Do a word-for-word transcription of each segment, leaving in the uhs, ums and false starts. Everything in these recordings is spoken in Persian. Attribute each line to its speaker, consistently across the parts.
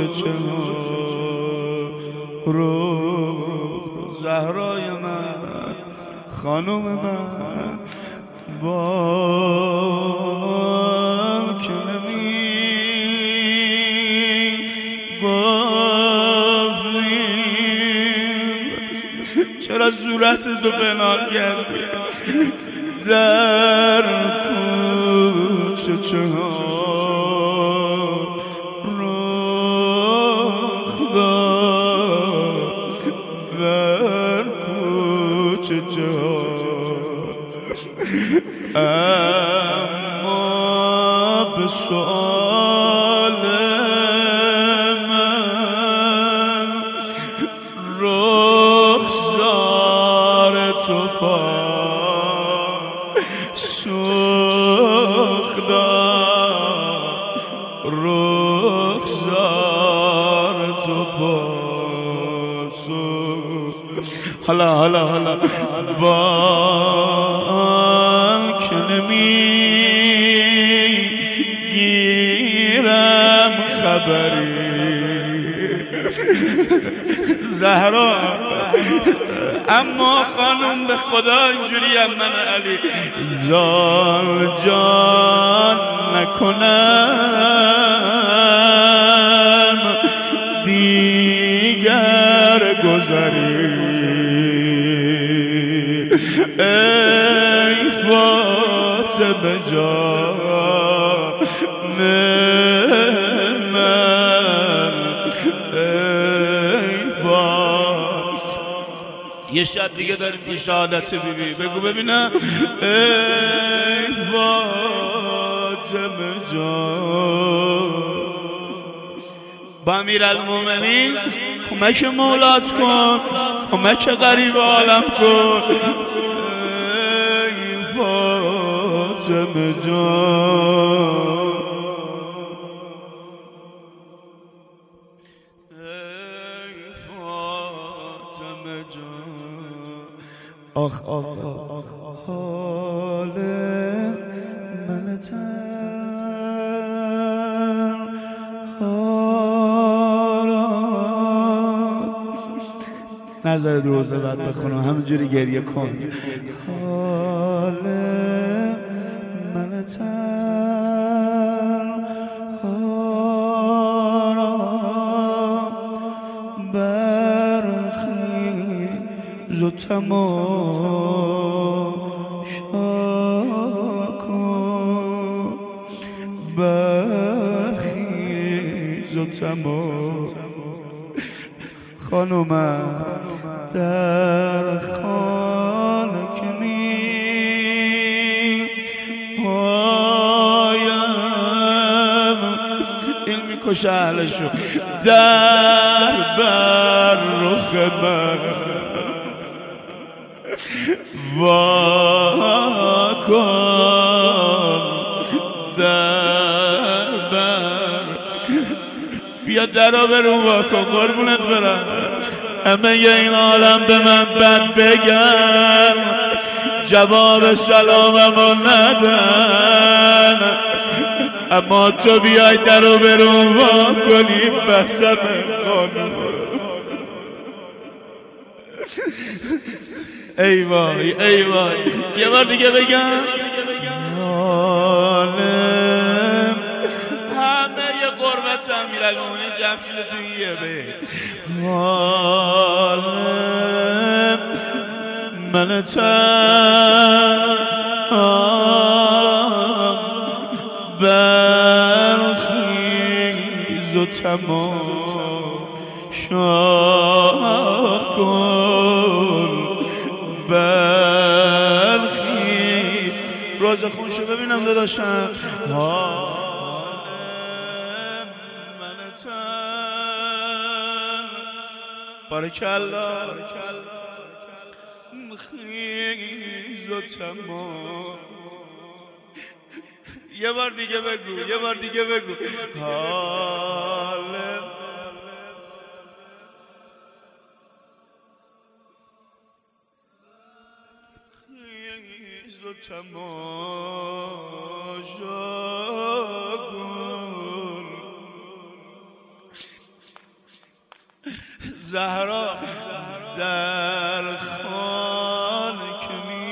Speaker 1: چه رو زهرای من خانم من با که نمی گفتی چرا صورت تو بنال کردی در کوچه چه رخ داد در کوچه چه اما به سؤال من رخسار تو پا سوخ داد رخسار تو پا سوخ حالا حالا حالا با که نمیگیرم خبری زهرا اما خانم به خدا اینجوریم من علی زال جان نکنم دیگر گذری ای فاطمه جان من ای فاطمه یه شب دیگه داریم که شهادت بیبی بگو ببینم ای فاطمه جان با امیرالمومنین کمک مولات کن کمک غریب عالم کن ای فاطمه جان ای فاطمه جان آخ آخ آخ حال من تن نظر روزه بعد بخونم همونجوری گریه کن حال من تن برخیز و تماشا کن برخیز و تماشا خانومم در خانه که می پایم این میکشه اهلشو در بر رخ من وا کن در بر بیا درا برون وا کن قربونت برم همه این عالم به من بد بگن جواب سلاممو ندن اما تو بیای درو برون وا کنی بسم خانم ای وای ای وای یه بار دیگه بگم قربت امیرالمومنین جمع شده توی یه بیت حالم من تنم برخیز و تماشا کن برخیز روز خونشو ببینم داداشم بارکالله خیز و تمام یه بار دیگه بگو یه بار دیگه بگو حالم خیز و تماشا کن زهرا در خانه که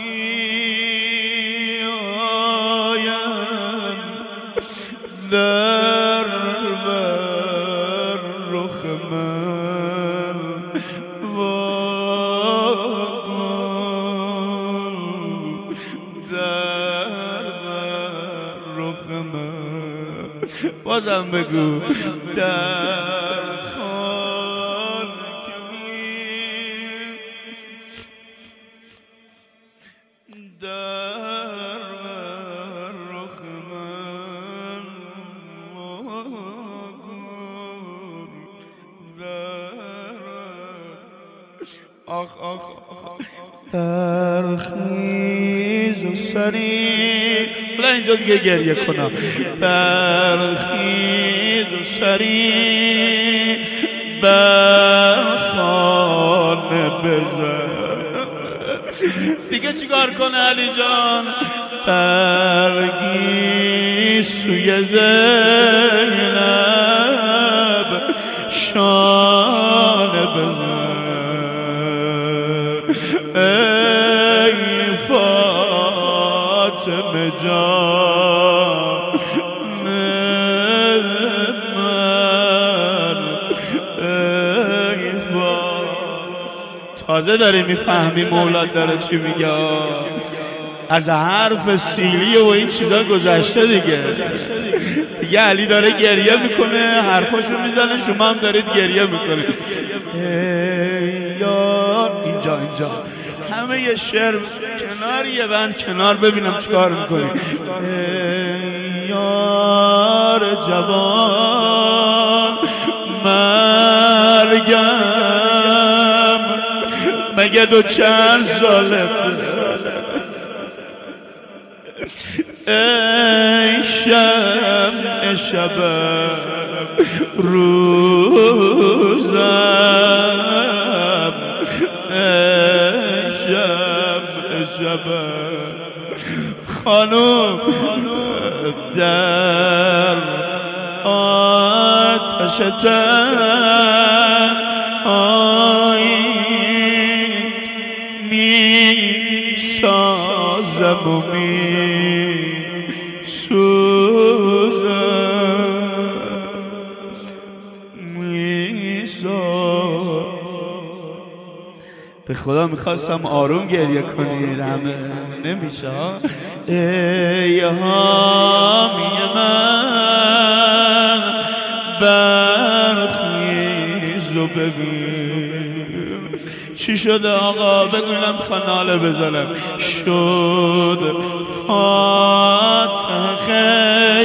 Speaker 1: می آیم در بر رخ من واکن در بر رخ من بازم بگو در خانه که می در بر رخ من واکن در آخ آخ برخیز و سریع بلا اینجا دیگه گریه کنم برخیز و سریع بر خانه بزن دیگه چیکار کنه علی جان برگی سوی زینب شانه بزن ای فاطمه جان من ای فاطمه تازه داری میفهمی مولاد داره چی میگه از حرف سیلی و این چیزا گذشته دیگه دیگه علی داره گریه میکنه حرفاشو میزنه شما هم دارید گریه میکنه یار اینجا اینجا همه یه شعر کنار یه بند کنار ببینم چیکار میکنی یار جوان مرگم مگه دو چند سالت ای شمع شبم روزم ای شمع شبم خانم در آتش تنهایی می سازم و می سوزم می سازم به خدا میخواستم آروم گریه کنید همه نمیشه ای حامی من برخیز و ببین چی شده آقا بگویم خناله بزنم شد فاتحه